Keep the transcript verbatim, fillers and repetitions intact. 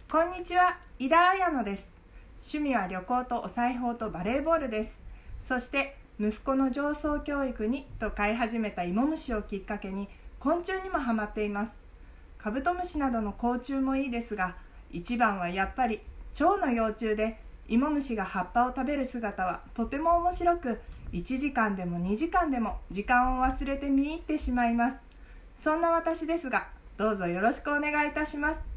こんにちは、井田彩乃です。趣味は旅行とお裁縫とバレーボールです。そして息子の上層教育にと飼い始めた芋虫をきっかけに昆虫にもハマっています。カブトムシなどの甲虫もいいですが、一番はやっぱり蝶の幼虫で、芋虫が葉っぱを食べる姿はとても面白く、いちじかんでもにじかんでも時間を忘れて見入ってしまいます。そんな私ですが、どうぞよろしくお願いいたします。